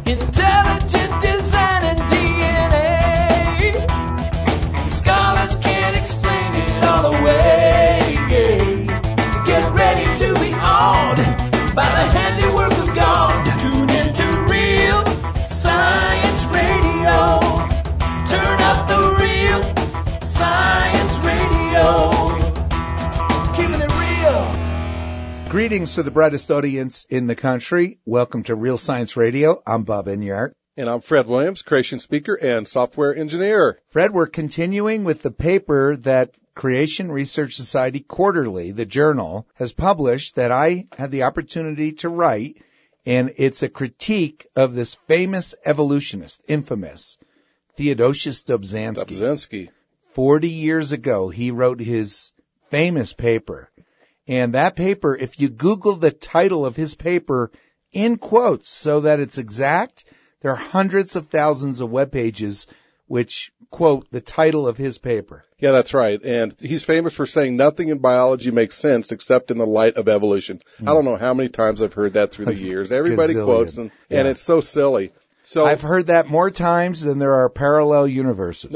Intelligent design and DNA. Scholars can't explain it all away. Get ready to be awed by the handiwork of God. Tune into Real Science Radio. Turn up the Real Science Radio. Keeping it real. Greetings to the brightest audience in the country. Welcome to Real Science Radio. I'm Bob Enyart. And I'm Fred Williams, creation speaker and software engineer. Fred, we're continuing with the paper that Creation Research Society Quarterly, the journal, has published that I had the opportunity to write, and it's a critique of this famous evolutionist, infamous, Theodosius Dobzhansky. 40 years ago, he wrote his famous paper. And that paper, if you Google the title of his paper in quotes so that it's exact, there are hundreds of thousands of web pages which quote the title of his paper. Yeah, that's right. And he's famous for saying nothing in biology makes sense except in the light of evolution. I don't know how many times I've heard that through the years. Everybody quotes and it's so silly. So I've heard that more times than there are parallel universes.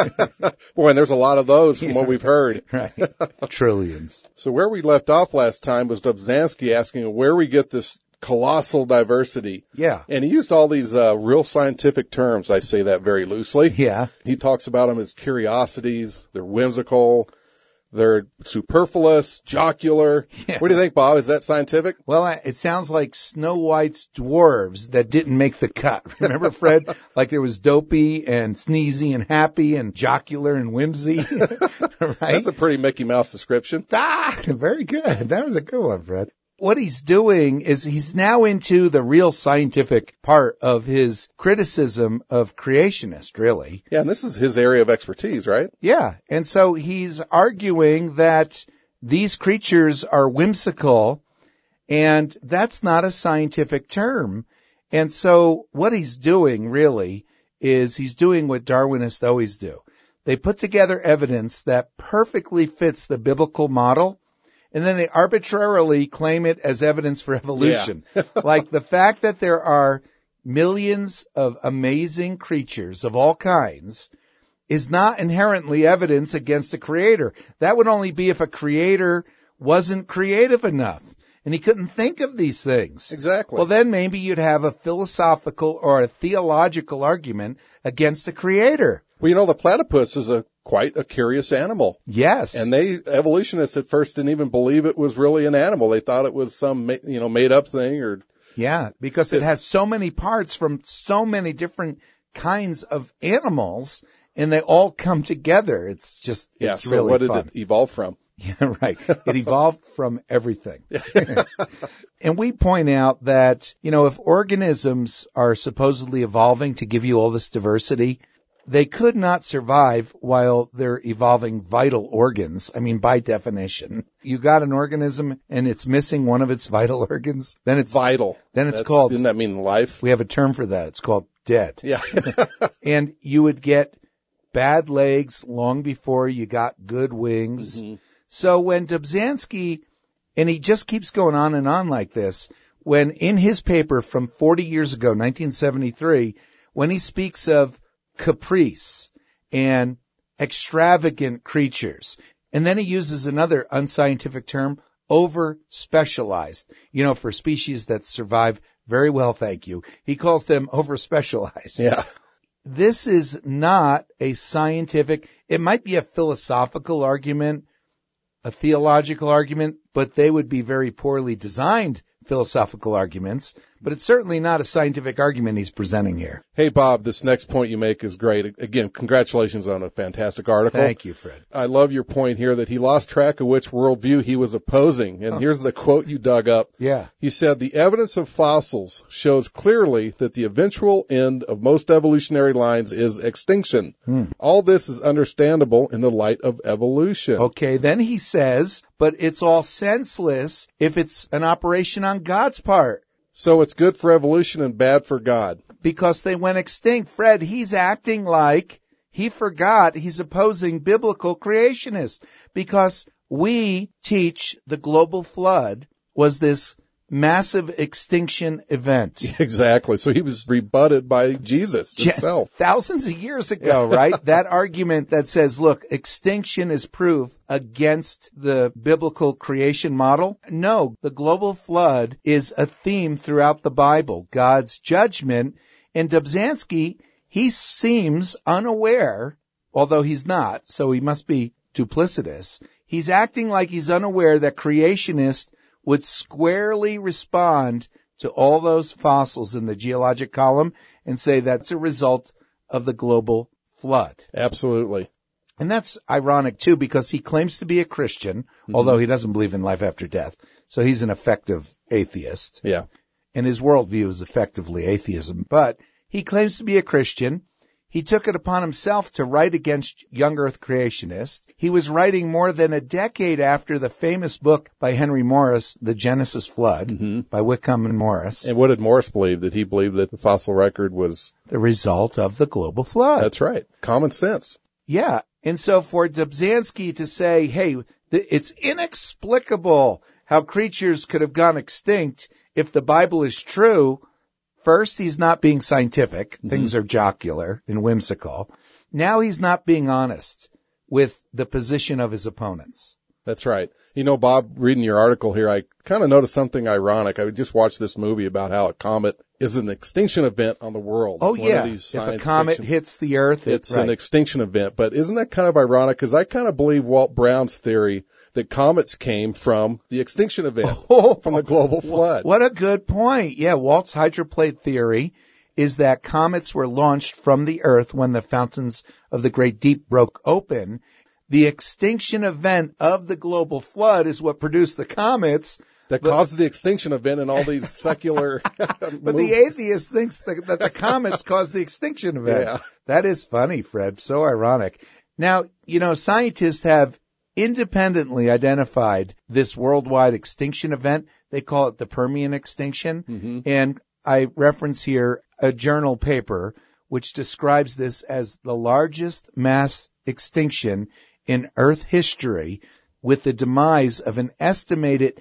Boy, and there's a lot of those from what we've heard. Right. Trillions. So where we left off last time was Dobzhansky asking where we get this colossal diversity. Yeah. And he used all these real scientific terms. I say that very loosely. Yeah. He talks about them as curiosities. They're whimsical. They're superfluous, jocular. Yeah. What do you think, Bob? Is that scientific? Well, it sounds like Snow White's dwarves that didn't make the cut. Remember, Fred? Like there was dopey and sneezy and happy and jocular and whimsy. Right? That's a pretty Mickey Mouse description. Very good. That was a good one, Fred. What he's doing is he's now into the real scientific part of his criticism of creationists, really. Yeah, and this is his area of expertise, right? Yeah, and so he's arguing that these creatures are whimsical, and that's not a scientific term. And so what he's doing, really, is he's doing what Darwinists always do. They put together evidence that perfectly fits the biblical model, and then they arbitrarily claim it as evidence for evolution. Yeah. Like the fact that there are millions of amazing creatures of all kinds is not inherently evidence against a creator. That would only be if a creator wasn't creative enough and he couldn't think of these things. Exactly. Well, then maybe you'd have a philosophical or a theological argument against a creator. Well, you know, the platypus is quite a curious animal. Yes. And evolutionists at first didn't even believe it was really an animal. They thought it was some, made up thing or. Yeah, because it has so many parts from so many different kinds of animals and they all come together. It's just, it's so really what fun. did it evolve from? Yeah, right. It evolved from everything. And we point out that, if organisms are supposedly evolving to give you all this diversity, they could not survive while they're evolving vital organs. I mean, by definition, you got an organism and it's missing one of its vital organs, then it's vital. Then it's called. Doesn't that mean life? We have a term for that. It's called dead. Yeah. And you would get bad legs long before you got good wings. Mm-hmm. So when Dobzhansky, and he just keeps going on and on like this, when in his paper from 40 years ago, 1973, when he speaks of caprice and extravagant creatures. And then he uses another unscientific term, over-specialized, for species that survive very well, thank you. He calls them over-specialized. Yeah. This is not a scientific, it might be a philosophical argument, a theological argument, but they would be very poorly designed philosophical arguments, but it's certainly not a scientific argument he's presenting here. Hey, Bob, this next point you make is great. Again, congratulations on a fantastic article. Thank you, Fred. I love your point here that he lost track of which worldview he was opposing. And here's the quote you dug up. Yeah. He said, the evidence of fossils shows clearly that the eventual end of most evolutionary lines is extinction. All this is understandable in the light of evolution. Okay, then he says, but it's all senseless if it's an operation on God's part. So it's good for evolution and bad for God. Because they went extinct. Fred, he's acting like he forgot he's opposing biblical creationists. Because we teach the global flood was this massive extinction event. Exactly. So he was rebutted by Jesus himself. Thousands of years ago, right? That argument that says, look, extinction is proof against the biblical creation model. No, the global flood is a theme throughout the Bible, God's judgment. And Dobzhansky, he seems unaware, although he's not, so he must be duplicitous. He's acting like he's unaware that creationists would squarely respond to all those fossils in the geologic column and say that's a result of the global flood. Absolutely. And that's ironic, too, because he claims to be a Christian, although he doesn't believe in life after death. So he's an effective atheist. Yeah. And his worldview is effectively atheism. But he claims to be a Christian. He took it upon himself to write against young earth creationists. He was writing more than a decade after the famous book by Henry Morris, The Genesis Flood, by Whitcomb and Morris. And what did Morris believe? Did he believe that the fossil record was the result of the global flood? That's right. Common sense. Yeah. And so for Dobzhansky to say, hey, it's inexplicable how creatures could have gone extinct if the Bible is true. First, he's not being scientific. Things are jocular and whimsical. Now he's not being honest with the position of his opponents. That's right. You know, Bob, reading your article here, I kind of noticed something ironic. I just watched this movie about how a comet is an extinction event on the world. Oh, yeah. If a comet hits the Earth, it's an extinction event. But isn't that kind of ironic? Because I kind of believe Walt Brown's theory that comets came from the extinction event, from the global flood. What a good point. Yeah, Walt's hydroplate theory is that comets were launched from the Earth when the fountains of the Great Deep broke open. The extinction event of the global flood is what produced the comets. That caused the extinction event in all these secular But the atheist thinks that the comets caused the extinction event. Yeah. That is funny, Fred. So ironic. Now, you know, scientists have independently identified this worldwide extinction event. They call it the Permian extinction. And I reference here a journal paper which describes this as the largest mass extinction in Earth history, with the demise of an estimated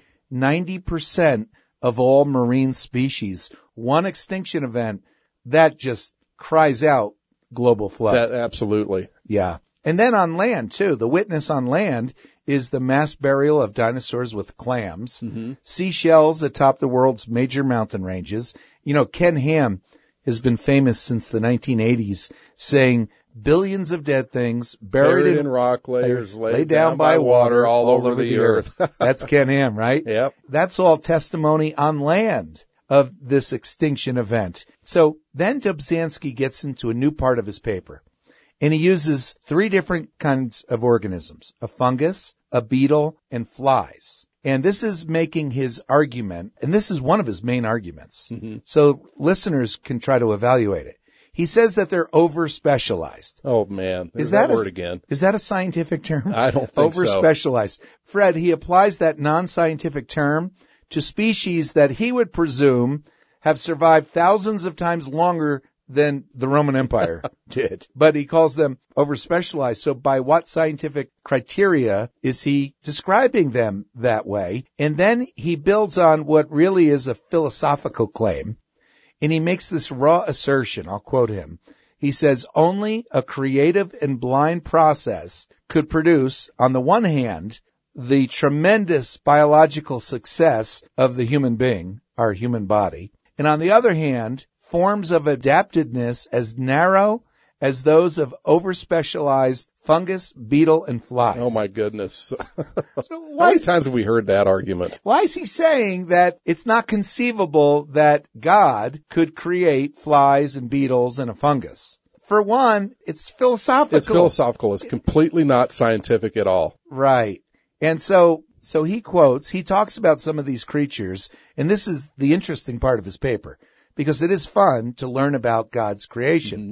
90% of all marine species. One extinction event that just cries out global flood. Absolutely. Yeah. And then on land, too. The witness on land is the mass burial of dinosaurs with clams, seashells atop the world's major mountain ranges. You know, Ken Ham has been famous since the 1980s, saying billions of dead things buried in rock layers, laid down by water all over the earth. That's Ken Ham, right? Yep. That's all testimony on land of this extinction event. So then Dobzhansky gets into a new part of his paper, and he uses 3 different kinds of organisms: a fungus, a beetle, and flies. And this is making his argument, and this is one of his main arguments. So listeners can try to evaluate it. He says that they're over-specialized. Oh, man. Is that word again? Is that a scientific term? I don't think so. Over-specialized. Fred, he applies that non-scientific term to species that he would presume have survived thousands of times longer than the Roman Empire did. But he calls them over-specialized. So by what scientific criteria is he describing them that way? And then he builds on what really is a philosophical claim. And he makes this raw assertion. I'll quote him. He says, only a creative and blind process could produce, on the one hand, the tremendous biological success of the human being, our human body, and on the other hand, forms of adaptedness as narrow as those of over-specialized fungus, beetle, and flies. Oh, my goodness. So How many times have we heard that argument? Why is he saying that it's not conceivable that God could create flies and beetles and a fungus? For one, it's philosophical. It's philosophical. It's completely not scientific at all. Right. And so he talks about some of these creatures, and this is the interesting part of his paper, because it is fun to learn about God's creation.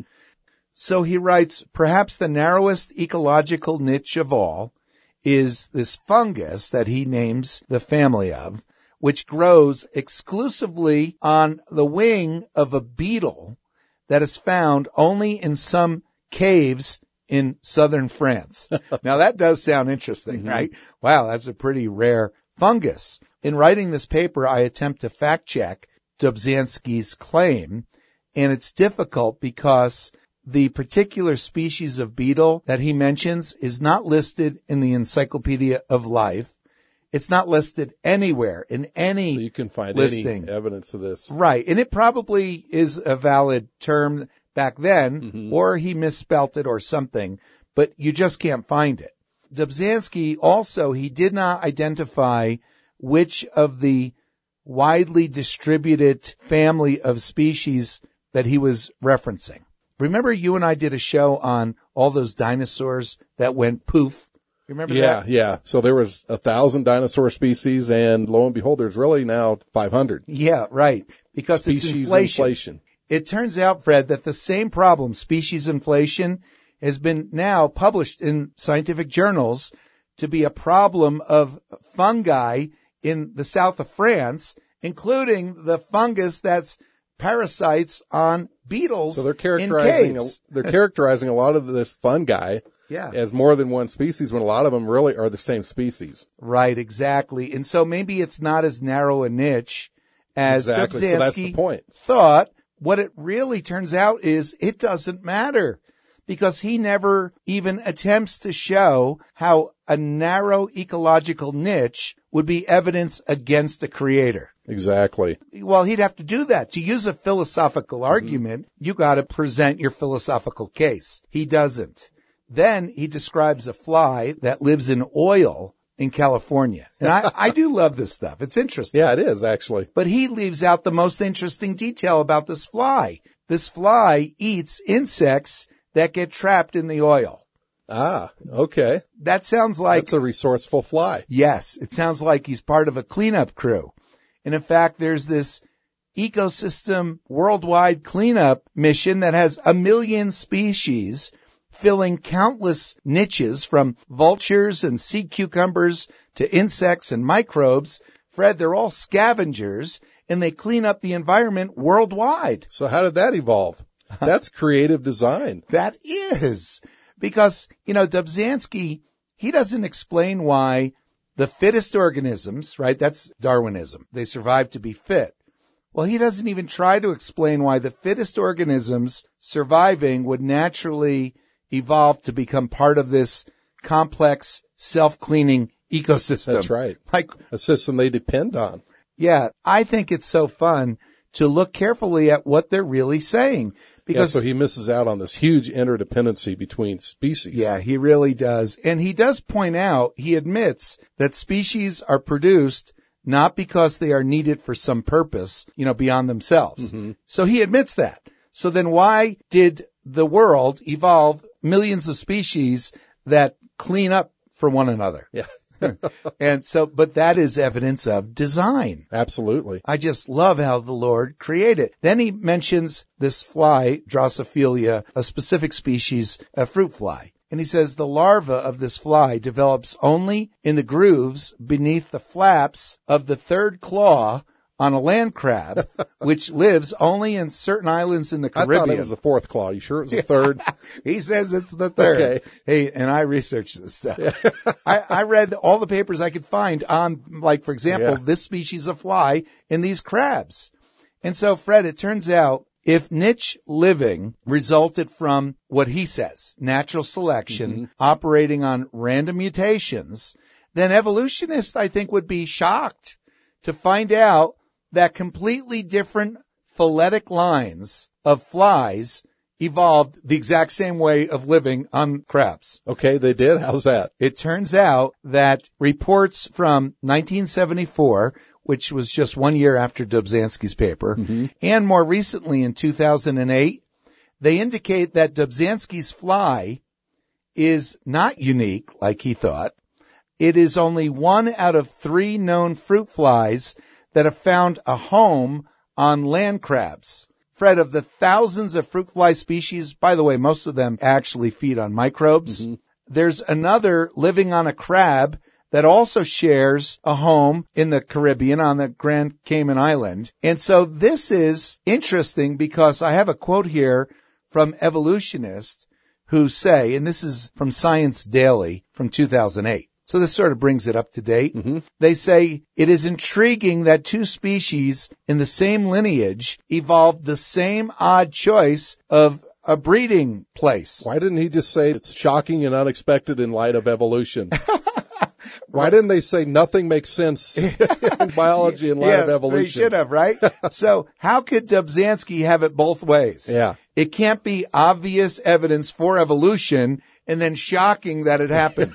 So he writes, perhaps the narrowest ecological niche of all is this fungus that he names the family of, which grows exclusively on the wing of a beetle that is found only in some caves in southern France. Now that does sound interesting, right? Wow, that's a pretty rare fungus. In writing this paper, I attempt to fact-check Dobzhansky's claim, and it's difficult because the particular species of beetle that he mentions is not listed in the Encyclopedia of Life. It's not listed anywhere in any So you can find listing. any evidence of this. Right, and it probably is a valid term back then, or he misspelt it or something, but you just can't find it. Dobzhansky also, he did not identify which of the widely distributed family of species that he was referencing. Remember you and I did a show on all those dinosaurs that went poof? Remember that? Yeah. So there was 1,000 dinosaur species, and lo and behold, there's really now 500. Yeah, right. Because Species it's inflation. It turns out, Fred, that the same problem, species inflation, has been now published in scientific journals to be a problem of fungi in the south of France, including the fungus that's parasites on beetles. So they're in characterizing caves. they're characterizing a lot of this fungi Yeah. as more than one species, when a lot of them really are the same species. Right, exactly. And so maybe it's not as narrow a niche as Exactly. So that's the Dobzhansky point. thought. What it really turns out is it doesn't matter, because he never even attempts to show how a narrow ecological niche would be evidence against a creator. Exactly. Well, he'd have to do that. To use a philosophical argument, you got to present your philosophical case. He doesn't. Then he describes a fly that lives in oil in California. And I do love this stuff. It's interesting. Yeah, it is, actually. But he leaves out the most interesting detail about this fly. This fly eats insects that get trapped in the oil. Ah, okay. That sounds like... That's a resourceful fly. Yes, it sounds like he's part of a cleanup crew. And in fact, there's this ecosystem worldwide cleanup mission that has 1 million species filling countless niches from vultures and sea cucumbers to insects and microbes. Fred, they're all scavengers, and they clean up the environment worldwide. So how did that evolve? That's creative design. That is. Because, Dobzhansky, he doesn't explain why the fittest organisms, right, that's Darwinism, they survive to be fit. Well, he doesn't even try to explain why the fittest organisms surviving would naturally evolve to become part of this complex, self-cleaning ecosystem. That's right. Like A system they depend on. Yeah, I think it's so fun to look carefully at what they're really saying. Because So he misses out on this huge interdependency between species. Yeah, he really does. And he does point out, he admits that species are produced not because they are needed for some purpose, beyond themselves. So he admits that. So then why did the world evolve millions of species that clean up for one another? Yeah. But that is evidence of design. Absolutely. I just love how the Lord created. Then he mentions this fly, Drosophila, a specific species, a fruit fly. And he says the larva of this fly develops only in the grooves beneath the flaps of the third claw on a land crab, which lives only in certain islands in the Caribbean. I thought it was the fourth claw. You sure it was the third? He says it's the third. Okay. Hey, and I researched this stuff. I read all the papers I could find on, like, for example, this species of fly in these crabs. And so, Fred, it turns out if niche living resulted from what he says, natural selection, operating on random mutations, then evolutionists, I think, would be shocked to find out that completely different phyletic lines of flies evolved the exact same way of living on crabs. Okay, they did? How's that? It turns out that reports from 1974, which was just 1 year after Dobzhansky's paper, and more recently in 2008, they indicate that Dobzhansky's fly is not unique, like he thought. It is only 1 out of 3 known fruit flies that have found a home on land crabs. Fred, of the thousands of fruit fly species, by the way, most of them actually feed on microbes, there's another living on a crab that also shares a home in the Caribbean on the Grand Cayman Island. And so this is interesting because I have a quote here from evolutionists who say, and this is from Science Daily from 2008, So this sort of brings it up to date. Mhm. They say it is intriguing that two species in the same lineage evolved the same odd choice of a breeding place. Why didn't he just say it's shocking and unexpected in light of evolution? Why didn't they say nothing makes sense in biology in light of evolution? They should have, right? So how could Dobzhansky have it both ways? Yeah. It can't be obvious evidence for evolution and then shocking that it happened.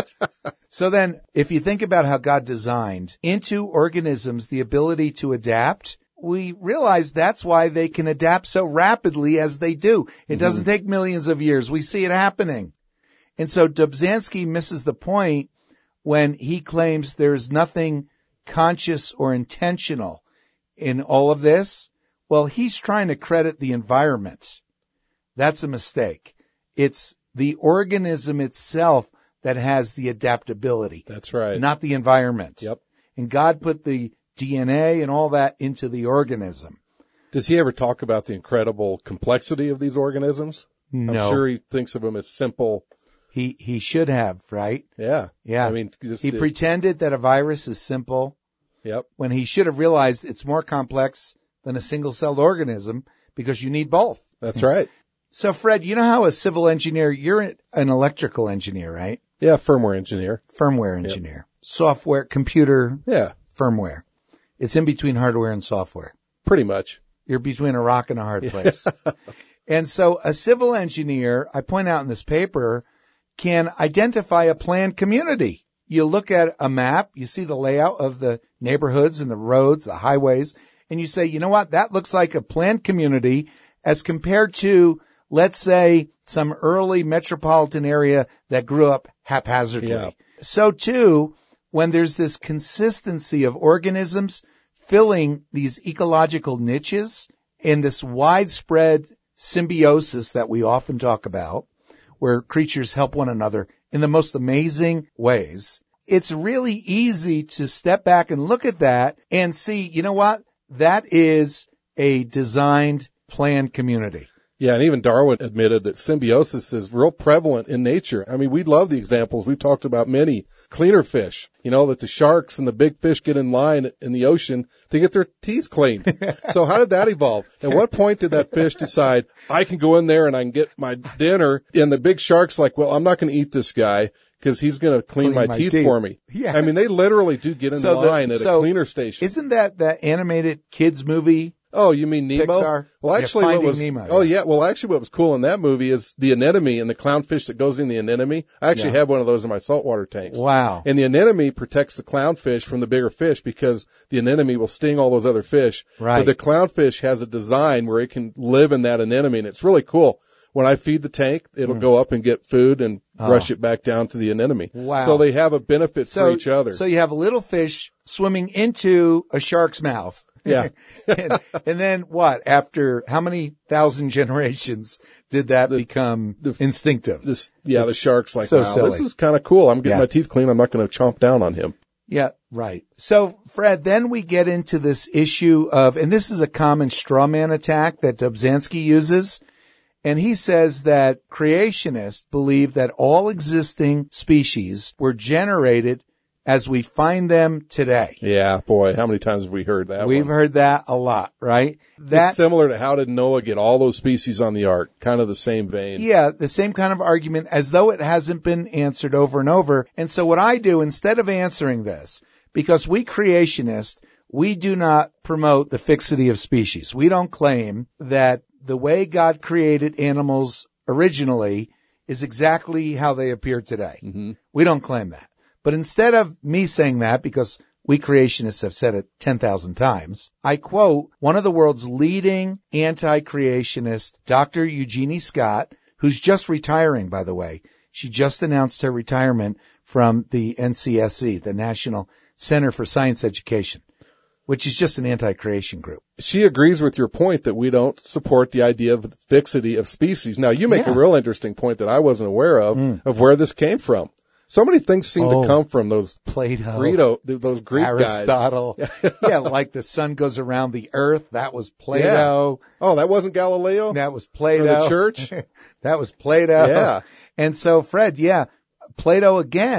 So then, if you think about how God designed into organisms the ability to adapt, we realize that's why they can adapt so rapidly as they do. It doesn't take millions of years. We see it happening. And so Dobzhansky misses the point when he claims there's nothing conscious or intentional in all of this. Well, he's trying to credit the environment. That's a mistake. It's the organism itself that has the adaptability. That's right. Not the environment. Yep. And God put the DNA and all that into the organism. Does he ever talk about the incredible complexity of these organisms? No. I'm sure he thinks of them as simple. He should have, right? Yeah. Yeah. I mean, just He pretended that a virus is simple Yep. when he should have realized it's more complex than a single-celled organism because you need both. That's right. So, Fred, you know how a civil engineer, you're an electrical engineer, right? Yeah, firmware engineer. Firmware engineer. Software, computer, Yeah, firmware. It's in between hardware and software. pretty much. You're between a rock and a hard place. And so a civil engineer, I point out in this paper, can identify a planned community. You look at a map, you see the layout of the neighborhoods and the roads, the highways, and you say, you know what, that looks like a planned community as compared to, let's say, some early metropolitan area that grew up haphazardly. Yeah. So too, when there's this consistency of organisms filling these ecological niches in this widespread symbiosis that we often talk about, where creatures help one another in the most amazing ways, it's really easy to step back and look at that and see, you know what? That is a designed, planned community. Yeah, and even Darwin admitted that symbiosis is real prevalent in nature. I mean, we love the examples. We've talked about many. Cleaner fish, you know, that the sharks and the big fish get in line in the ocean to get their teeth cleaned. So how did that evolve? At what point did that fish decide, I can go in there and I can get my dinner? And the big shark's like, well, I'm not going to eat this guy because he's going to clean my teeth for me. Yeah. I mean, they literally do get in line at a cleaner station. Isn't that animated kids movie? Oh, you mean Nemo? Pixar? Well, actually, Finding what was Nemo, oh yeah, well, actually, what was cool in that movie is the anemone and the clownfish that goes in the anemone. I actually have one of those in my saltwater tanks. Wow. And the anemone protects the clownfish from the bigger fish because the anemone will sting all those other fish. Right. But the clownfish has a design where it can live in that anemone, and it's really cool. When I feed the tank, it'll go up and get food and rush it back down to the anemone. Wow. So they have a benefit for each other. So you have a little fish swimming into a shark's mouth. Yeah. and then what? After how many thousand generations did that become instinctive? The shark's like, so wow, silly. this is kind of cool. I'm getting my teeth clean. I'm not going to chomp down on him. Yeah, right. So, Fred, then we get into this issue of, and this is a common straw man attack that Dobzhansky uses, and he says that creationists believe that all existing species were generated as we find them today. Yeah, boy, how many times have we heard that? We've heard that a lot, right? It's similar to how did Noah get all those species on the ark? Kind of the same vein. Yeah, the same kind of argument as though it hasn't been answered over and over. And so what I do, instead of answering this, because we creationists, we do not promote the fixity of species. We don't claim that the way God created animals originally is exactly how they appear today. Mm-hmm. We don't claim that. But instead of me saying that, because we creationists have said it 10,000 times, I quote one of the world's leading anti-creationist, Dr. Eugenie Scott, who's just retiring, by the way. She just announced her retirement from the NCSE, the National Center for Science Education, which is just an anti-creation group. She agrees with your point that we don't support the idea of the fixity of species. Now, you make a real interesting point that I wasn't aware of where this came from. So many things seem to come from those Plato, those Greek Aristotle. guys. Yeah, like the sun goes around the earth. That was Plato. Yeah. Oh, that wasn't Galileo? That was Plato. Or the church? That was Plato. Yeah. And so, Fred, Plato again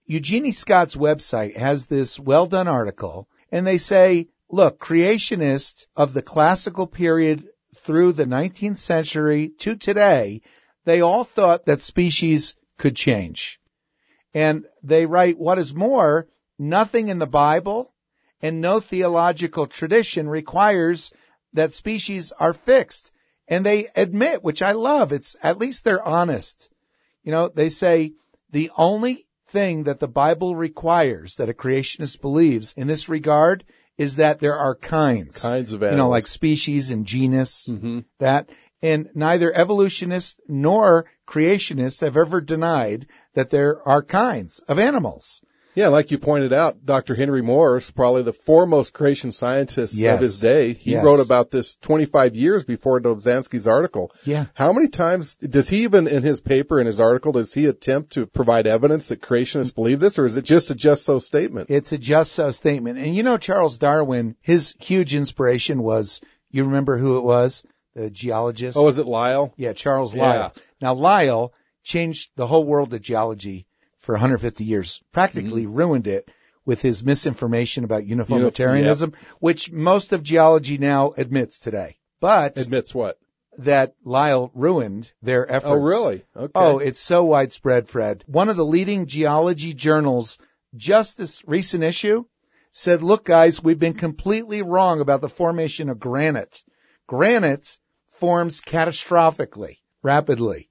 Eugenie Scott's website has this well-done article, and they say, look, creationists of the classical period through the 19th century to today, they all thought that species could change. And they write, what is more, nothing in the Bible and no theological tradition requires that species are fixed. And they admit, which I love, it's at least they're honest. You know, they say the only thing that the Bible requires that a creationist believes in this regard is that there are kinds of animals. You know, like species and genus, that. And neither evolutionists nor creationists have ever denied that there are kinds of animals. Yeah, like you pointed out, Dr. Henry Morris, probably the foremost creation scientist of his day. He wrote about this 25 years before Dobzhansky's article. Yeah. How many times does he even in his paper, in his article, does he attempt to provide evidence that creationists believe this, or is it just a just so statement? It's a just so statement. And you know, Charles Darwin, his huge inspiration was, you remember who it was? The geologist. Oh, is it Lyell? Yeah, Charles Lyell. Now, Lyell changed the whole world of geology for 150 years, practically ruined it with his misinformation about uniformitarianism, which most of geology now admits today. But admits what? That Lyell ruined their efforts. Oh, really? Okay. Oh, it's so widespread, Fred. One of the leading geology journals, just this recent issue, said, look, guys, we've been completely wrong about the formation of granite. Granite forms catastrophically, rapidly.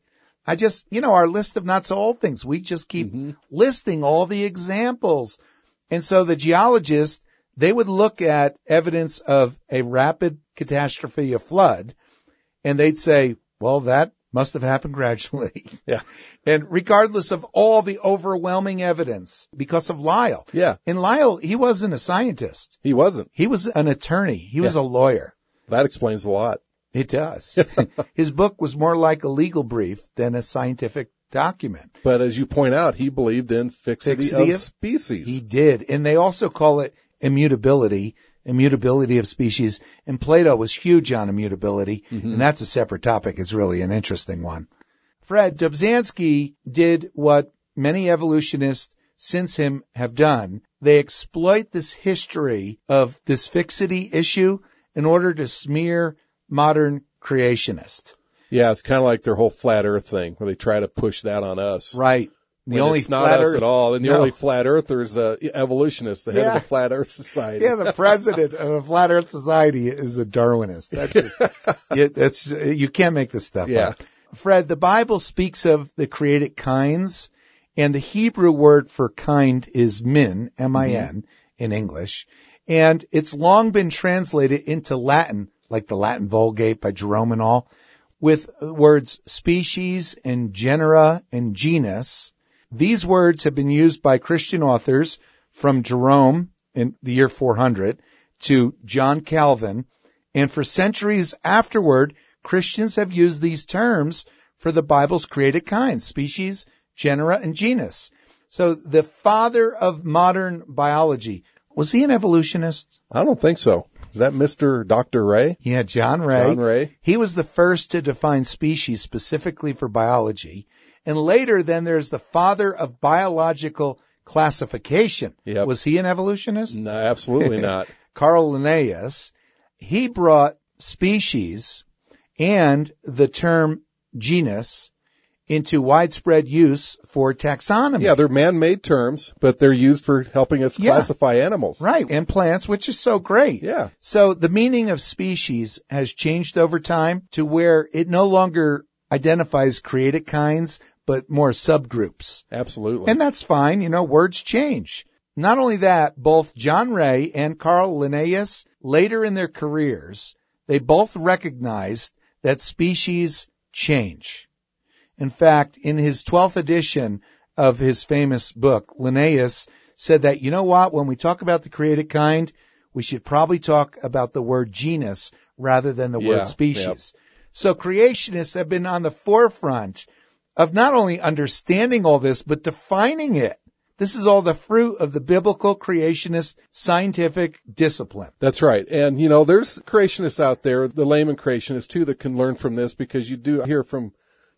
Our list of not so old things, we just keep listing all the examples. And so the geologists, they would look at evidence of a rapid catastrophe, a flood, and they'd say, well, that must have happened gradually. Yeah. And regardless of all the overwhelming evidence, because of Lyell. Yeah. And Lyell, he wasn't a scientist. He wasn't. He was an attorney. He was a lawyer. That explains a lot. It does. His book was more like a legal brief than a scientific document. But as you point out, he believed in fixity of species. He did. And they also call it immutability of species. And Plato was huge on immutability. And that's a separate topic. It's really an interesting one. Fred, Dobzhansky did what many evolutionists since him have done. They exploit this history of this fixity issue in order to smear modern creationists. Yeah, it's kind of like their whole flat earth thing where they try to push that on us. Right. It's not us at all. And the only flat earther is evolutionists, the head of the Flat Earth Society. Yeah, the president of the Flat Earth Society is a Darwinist. You can't make this stuff up. Fred, the Bible speaks of the created kinds, and the Hebrew word for kind is min, M-I-N, in English. And it's long been translated into Latin, like the Latin Vulgate by Jerome and all, with words species and genera and genus. These words have been used by Christian authors from Jerome in the year 400 to John Calvin. And for centuries afterward, Christians have used these terms for the Bible's created kinds, species, genera, and genus. So the father of modern biology, was he an evolutionist? I don't think so. Is that Mr. Dr. Ray? Yeah, John Ray. John Ray. He was the first to define species specifically for biology. And later, then, there's the father of biological classification. Yep. Was he an evolutionist? No, absolutely not. Carl Linnaeus. He brought species and the term genus into widespread use for taxonomy. Yeah, they're man-made terms, but they're used for helping us classify animals. Right, and plants, which is so great. Yeah. So the meaning of species has changed over time to where it no longer identifies created kinds, but more subgroups. Absolutely. And that's fine. Words change. Not only that, both John Ray and Carl Linnaeus, later in their careers, they both recognized that species change. In fact, in his 12th edition of his famous book, Linnaeus said that, you know what, when we talk about the created kind, we should probably talk about the word genus rather than the word species. Yep. So creationists have been on the forefront of not only understanding all this, but defining it. This is all the fruit of the biblical creationist scientific discipline. That's right. And, there's creationists out there, the layman creationists too, that can learn from this, because you do hear from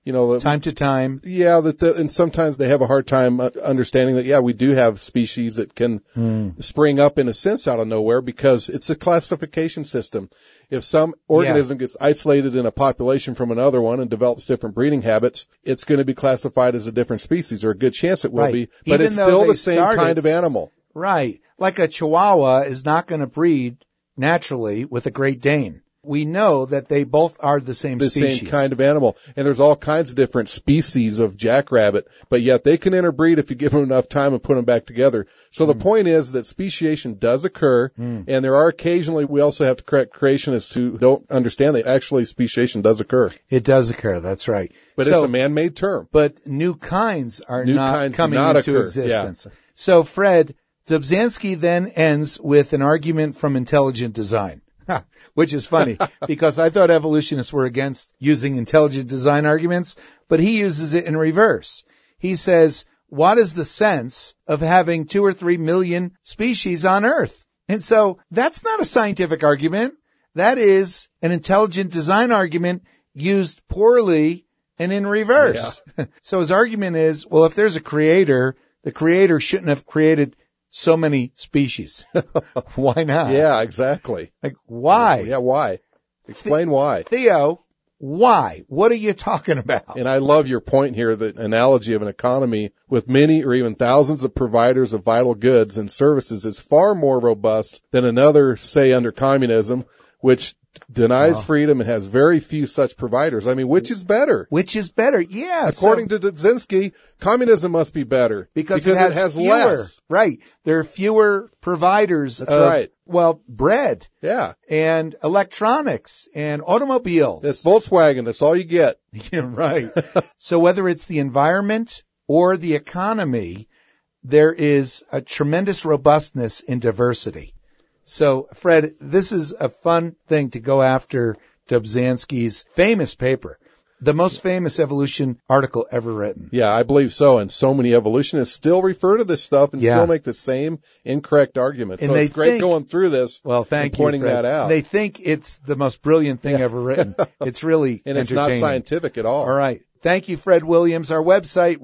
time to time. Yeah, and sometimes they have a hard time understanding that, we do have species that can spring up in a sense out of nowhere because it's a classification system. If some organism gets isolated in a population from another one and develops different breeding habits, it's going to be classified as a different species, or a good chance it will be, but Even it's though still they the same kind of animal. Right. Like a Chihuahua is not going to breed naturally with a Great Dane. We know that they both are the same species. Same kind of animal. And there's all kinds of different species of jackrabbit, but yet they can interbreed if you give them enough time and put them back together. So the point is that speciation does occur, and there are occasionally, we also have to correct creationists who don't understand that actually speciation does occur. It does occur, that's right. But it's a man-made term. But new kinds are not coming into existence. Yeah. So Fred, Dobzhansky then ends with an argument from intelligent design. Which is funny because I thought evolutionists were against using intelligent design arguments, but he uses it in reverse. He says, what is the sense of having 2 or 3 million species on Earth? And so that's not a scientific argument. That is an intelligent design argument used poorly and in reverse. Yeah. So his argument is, well, if there's a creator, the creator shouldn't have created so many species. Why not? Yeah, exactly. Like, why? Yeah, why? Explain why. Theo, why? What are you talking about? And I love your point here, the analogy of an economy with many or even thousands of providers of vital goods and services is far more robust than another, say, under communism, which denies freedom and has very few such providers. I mean, which is better? Which is better? Yeah. According to Dobzhansky, communism must be better because it has fewer, less. Right. There are fewer providers That's right. Well, bread. Yeah. And electronics and automobiles. It's Volkswagen. That's all you get. Yeah, right. So whether it's the environment or the economy, there is a tremendous robustness in diversity. So, Fred, this is a fun thing to go after Dobzhansky's famous paper, the most famous evolution article ever written. Yeah, I believe so. And so many evolutionists still refer to this stuff and still make the same incorrect arguments. So it's great going through this and pointing that out. They think it's the most brilliant thing ever written. It's really and it's entertaining. not scientific at all. All right. Thank you, Fred Williams. Our website,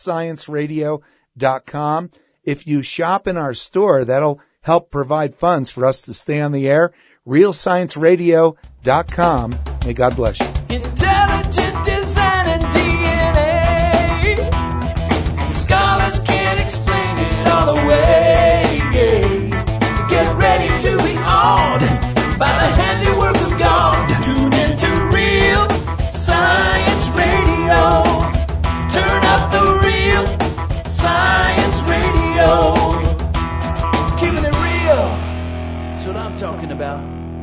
realscienceradio.com. If you shop in our store, that'll help provide funds for us to stay on the air. realscienceradio.com. May God bless you. Intelligent design and DNA. The scholars can't explain it all away. Get ready to be awed by the handiwork of God. Tune into Real Science Radio. Turn up the Real Science Radio. Keeping it real. That's what I'm talking about.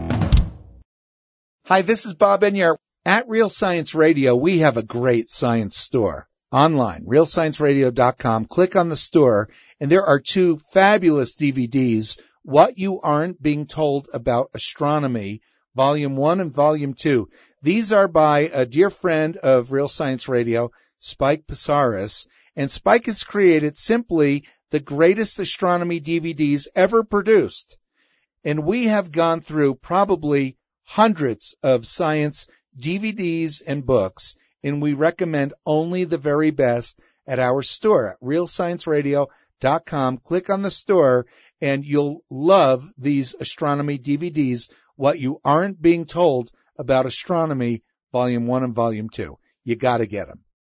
Hi, this is Bob Enyart. At Real Science Radio, we have a great science store. Online, realscienceradio.com. Click on the store, and there are 2 fabulous DVDs, What You Aren't Being Told About Astronomy, Volume 1 and Volume 2. These are by a dear friend of Real Science Radio, Spike Psaris, and Spike has created simply the greatest astronomy DVDs ever produced. And we have gone through probably hundreds of science DVDs and books, and we recommend only the very best at our store at realscienceradio.com. Click on the store, and you'll love these astronomy DVDs, What You Aren't Being Told About Astronomy, Volume 1 and Volume 2. You got to get them.